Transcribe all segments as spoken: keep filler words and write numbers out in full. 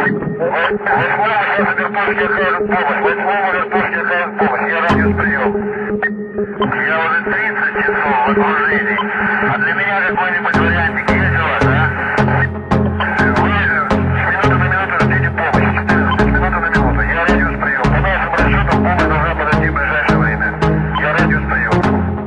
Я радиус прием. Я уже тридцать часов в окружении. А для меня какой-нибудь вариантик есть у вас, а? Вы с минуты на минуту ждите помощи. четырнадцать минут на минуту. Я радиус прием. По нашим расчетам помощь должна подойти в ближайшее время. Я радиус прием.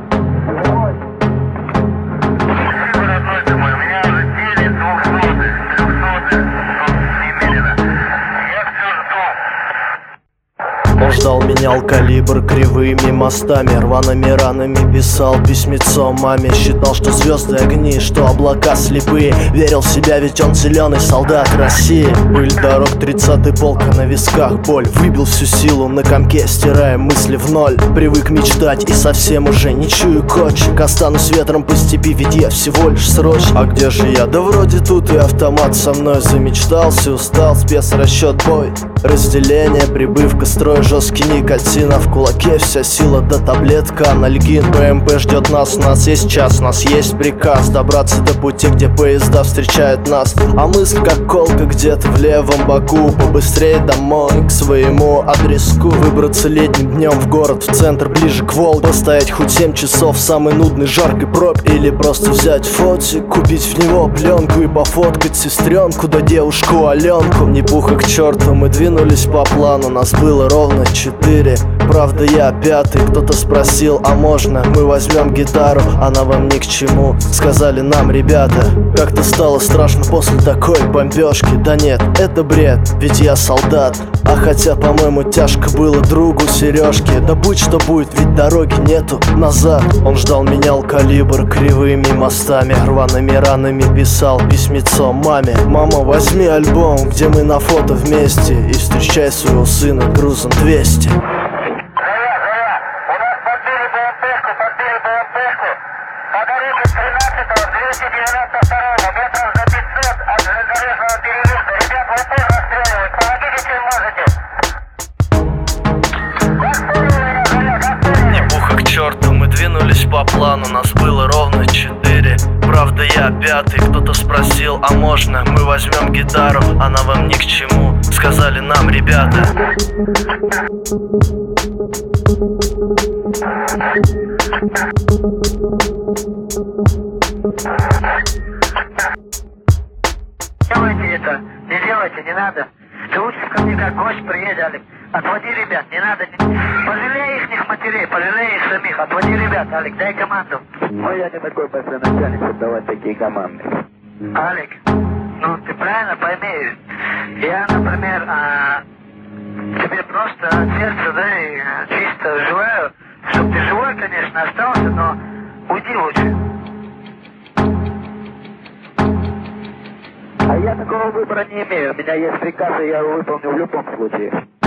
Спасибо, родной ты мой. У меня уже девять двухсотых, трехсотых, немерено. Я все жду. Он ждал, менял калибр кривыми мостами, рваными ранами писал письмецо маме. Считал, что звезды огни, что облака слепые. Верил в себя, ведь он зеленый солдат России. Пыль дорог, тридцатый полк, на висках боль. Выбил всю силу на комке, стирая мысли в ноль. Привык мечтать и совсем уже не чую кочек. Останусь ветром по степи, ведь я всего лишь срочно. А где же я? Да вроде тут и автомат со мной. Замечтался, устал, спецрасчет, бой. Разделение, прибывка, строй, жесткий никотин, а в кулаке вся сила до таблетка анальгин. БМП ждет нас, у нас есть час, у нас есть приказ добраться до пути, где поезда встречают нас. А мысль как колка где-то в левом боку. Побыстрее домой, к своему адреску. Выбраться летним днем в город, в центр, ближе к Волге. Постоять хоть семь часов в самой нудной жаркой пробке. Или просто взять фотик, купить в него пленку и пофоткать сестренку, да девушку Аленку. Ни пуха к черту, мы двинулись по плану, нас было ровно четыре. Правда, я пятый. Кто-то спросил, а можно мы возьмем гитару? Она вам ни к чему, сказали нам ребята. Как-то стало страшно после такой бомбежки. Да нет, это бред, ведь я солдат. А хотя, по-моему, тяжко было другу Сережке. Да будь что будет, ведь дороги нету назад. Он ждал, менял калибр кривыми мостами, рваными ранами писал письмецо маме. Мама, возьми альбом, где мы на фото вместе, и встречай своего сына грузом двести. Черту, мы двинулись по плану, нас было ровно четыре. Правда, я пятый. Кто-то спросил, а можно мы возьмем гитару? Она вам ни к чему, сказали нам ребята. Делайте это, не делайте, не надо. Ты лучше ко мне как гость приедь, Алик. Отводи ребят, не надо. Пожалей их матерей, пожалей их самих. Отводи ребят, Алик, дай команду. Ну я не такой большой начальник, чтобы давать такие команды. Алик, ну ты правильно пойми. Я, например, а, тебе просто от сердца, да, и чисто желаю, чтобы ты живой, конечно, остался, но уйди лучше. А я такого выбора не имею. У меня есть приказ, и я его выполню в любом случае.